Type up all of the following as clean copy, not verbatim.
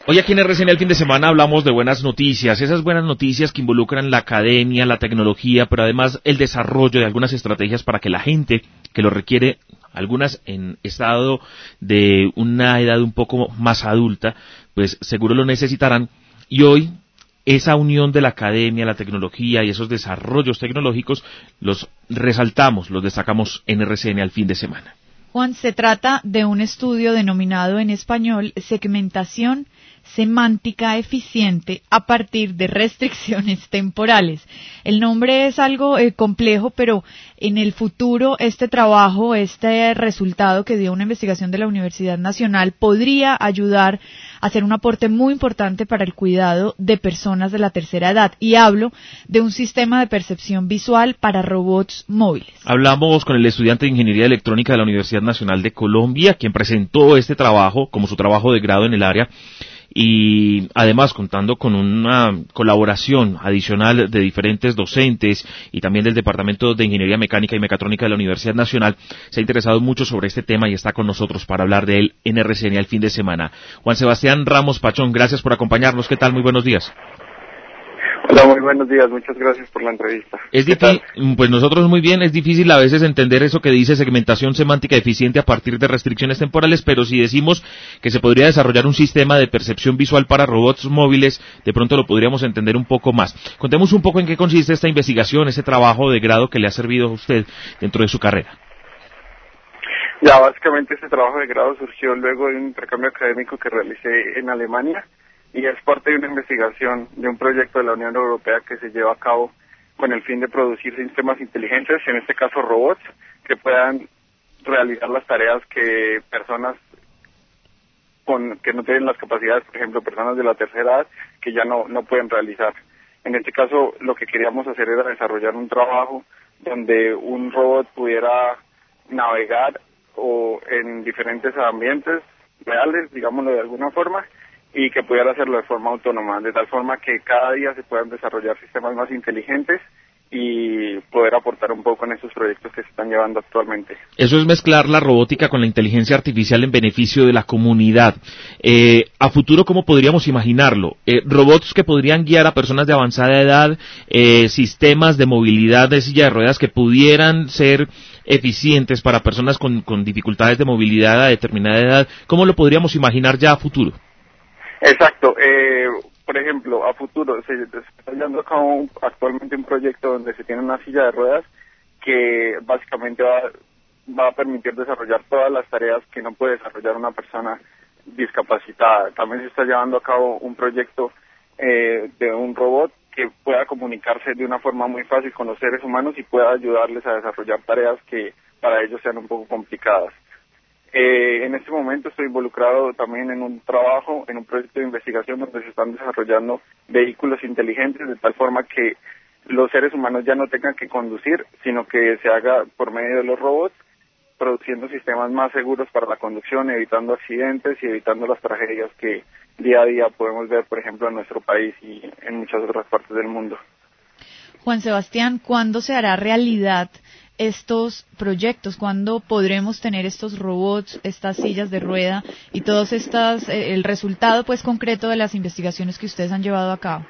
Hoy aquí en RCN el fin de semana hablamos de buenas noticias, esas buenas noticias que involucran la academia, la tecnología, pero además el desarrollo de algunas estrategias para que la gente que lo requiere, algunas en estado de una edad un poco más adulta, pues seguro lo necesitarán. Y hoy esa unión de la academia, la tecnología y esos desarrollos tecnológicos los resaltamos, los destacamos en RCN al fin de semana. Juan, se trata de un estudio denominado en español segmentación semántica eficiente a partir de restricciones temporales. El nombre es algo complejo, pero en el futuro este trabajo, este resultado que dio una investigación de la Universidad Nacional podría ayudar a hacer un aporte muy importante para el cuidado de personas de la tercera edad. Y hablo de un sistema de percepción visual para robots móviles. Hablamos con el estudiante de Ingeniería Electrónica de la Universidad Nacional de Colombia, quien presentó este trabajo como su trabajo de grado en el área, y además contando con una colaboración adicional de diferentes docentes y también del Departamento de Ingeniería Mecánica y Mecatrónica de la Universidad Nacional. Se ha interesado mucho sobre este tema y está con nosotros para hablar de él en RCN al fin de semana. Juan Sebastián Ramos Pachón, gracias por acompañarnos. ¿Qué tal? Muy buenos días. Hola, muy buenos días. Muchas gracias por la entrevista. Es difícil, pues nosotros muy bien, es difícil a veces entender eso que dice segmentación semántica eficiente a partir de restricciones temporales, pero si decimos que se podría desarrollar un sistema de percepción visual para robots móviles, de pronto lo podríamos entender un poco más. Contemos un poco en qué consiste esta investigación, ese trabajo de grado que le ha servido a usted dentro de su carrera. Ya, básicamente este trabajo de grado surgió luego de un intercambio académico que realicé en Alemania y es parte de una investigación de un proyecto de la Unión Europea que se lleva a cabo con el fin de producir sistemas inteligentes, en este caso robots, que puedan realizar las tareas que personas que no tienen las capacidades, por ejemplo, personas de la tercera edad, que ya no pueden realizar. En este caso, lo que queríamos hacer era desarrollar un trabajo donde un robot pudiera navegar o en diferentes ambientes reales, digámoslo de alguna forma, y que pudiera hacerlo de forma autónoma, de tal forma que cada día se puedan desarrollar sistemas más inteligentes y poder aportar un poco en estos proyectos que se están llevando actualmente. Eso es mezclar la robótica con la inteligencia artificial en beneficio de la comunidad. A futuro, ¿cómo podríamos imaginarlo? Robots que podrían guiar a personas de avanzada edad, sistemas de movilidad de silla de ruedas que pudieran ser eficientes para personas con dificultades de movilidad a determinada edad. ¿Cómo lo podríamos imaginar ya a futuro? Exacto. Por ejemplo, a futuro se está llevando a cabo actualmente un proyecto donde se tiene una silla de ruedas que básicamente va a permitir desarrollar todas las tareas que no puede desarrollar una persona discapacitada. También se está llevando a cabo un proyecto de un robot que pueda comunicarse de una forma muy fácil con los seres humanos y pueda ayudarles a desarrollar tareas que para ellos sean un poco complicadas. En este momento estoy involucrado también en un trabajo, en un proyecto de investigación donde se están desarrollando vehículos inteligentes de tal forma que los seres humanos ya no tengan que conducir, sino que se haga por medio de los robots, produciendo sistemas más seguros para la conducción, evitando accidentes y evitando las tragedias que día a día podemos ver, por ejemplo, en nuestro país y en muchas otras partes del mundo. Juan Sebastián, ¿cuándo se hará realidad estos proyectos? ¿Cuándo podremos tener estos robots, estas sillas de rueda y todos estas, el resultado pues concreto de las investigaciones que ustedes han llevado a cabo?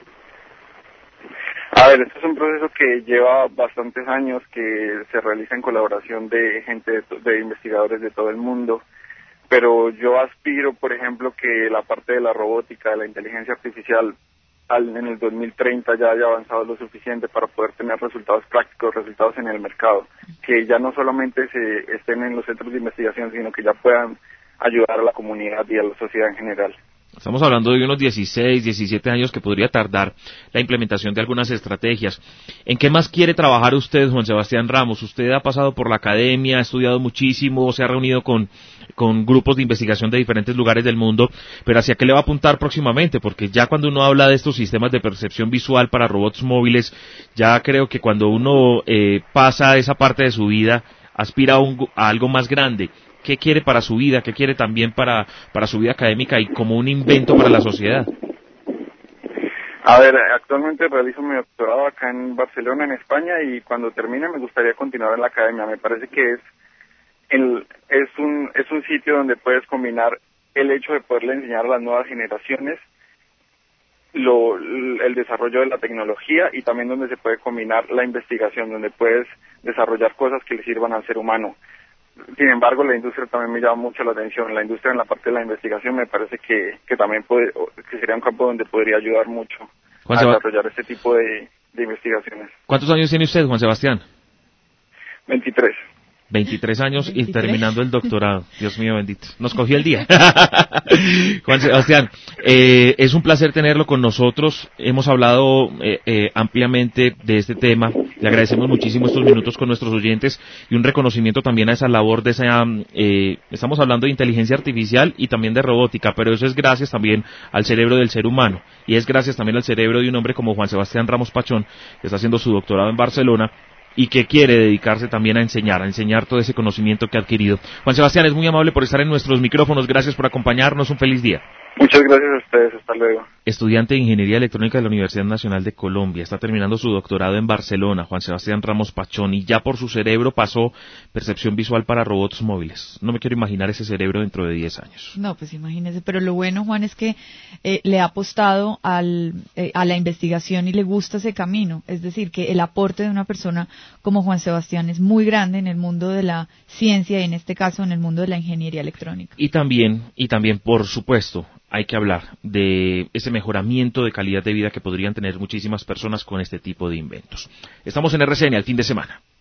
A ver, este es un proceso que lleva bastantes años, que se realiza en colaboración de gente, de investigadores de todo el mundo, pero yo aspiro, por ejemplo, que la parte de la robótica, de la inteligencia artificial, en el 2030 ya haya avanzado lo suficiente para poder tener resultados prácticos, resultados en el mercado, que ya no solamente se estén en los centros de investigación, sino que ya puedan ayudar a la comunidad y a la sociedad en general. Estamos hablando de unos 16, 17 años que podría tardar la implementación de algunas estrategias. ¿En qué más quiere trabajar usted, Juan Sebastián Ramos? Usted ha pasado por la academia, ha estudiado muchísimo, se ha reunido con grupos de investigación de diferentes lugares del mundo, pero ¿hacia qué le va a apuntar próximamente? Porque ya cuando uno habla de estos sistemas de percepción visual para robots móviles, ya creo que cuando uno pasa esa parte de su vida, aspira a algo más grande. ¿Qué quiere para su vida? ¿Qué quiere también para su vida académica y como un invento para la sociedad? A ver, actualmente realizo mi doctorado acá en Barcelona, en España, y cuando termine me gustaría continuar en la academia. Me parece que es un sitio donde puedes combinar el hecho de poderle enseñar a las nuevas generaciones el desarrollo de la tecnología, y también donde se puede combinar la investigación, donde puedes desarrollar cosas que le sirvan al ser humano. Sin embargo, la industria también me llama mucho la atención. La industria en la parte de la investigación me parece que también que sería un campo donde podría ayudar mucho a desarrollar este tipo de investigaciones. ¿Cuántos años tiene usted, Juan Sebastián? 23. 23 años y terminando el doctorado. Dios mío bendito. Nos cogió el día. Juan Sebastián, es un placer tenerlo con nosotros. Hemos hablado ampliamente de este tema. Le agradecemos muchísimo estos minutos con nuestros oyentes y un reconocimiento también a esa labor de esa... estamos hablando de inteligencia artificial y también de robótica, pero eso es gracias también al cerebro del ser humano. Y es gracias también al cerebro de un hombre como Juan Sebastián Ramos Pachón, que está haciendo su doctorado en Barcelona y que quiere dedicarse también a enseñar todo ese conocimiento que ha adquirido. Juan Sebastián, es muy amable por estar en nuestros micrófonos. Gracias por acompañarnos. Un feliz día. Muchas gracias a ustedes. Hasta luego. Estudiante de Ingeniería Electrónica de la Universidad Nacional de Colombia. Está terminando su doctorado en Barcelona, Juan Sebastián Ramos Pachón, y ya por su cerebro pasó percepción visual para robots móviles. No me quiero imaginar ese cerebro dentro de 10 años. No, pues imagínese. Pero lo bueno, Juan, es que le ha apostado a la investigación y le gusta ese camino. Es decir, que el aporte de una persona como Juan Sebastián es muy grande en el mundo de la ciencia y en este caso en el mundo de la ingeniería electrónica. Y también, por supuesto, hay que hablar de ese mejoramiento de calidad de vida que podrían tener muchísimas personas con este tipo de inventos. Estamos en RCN al fin de semana.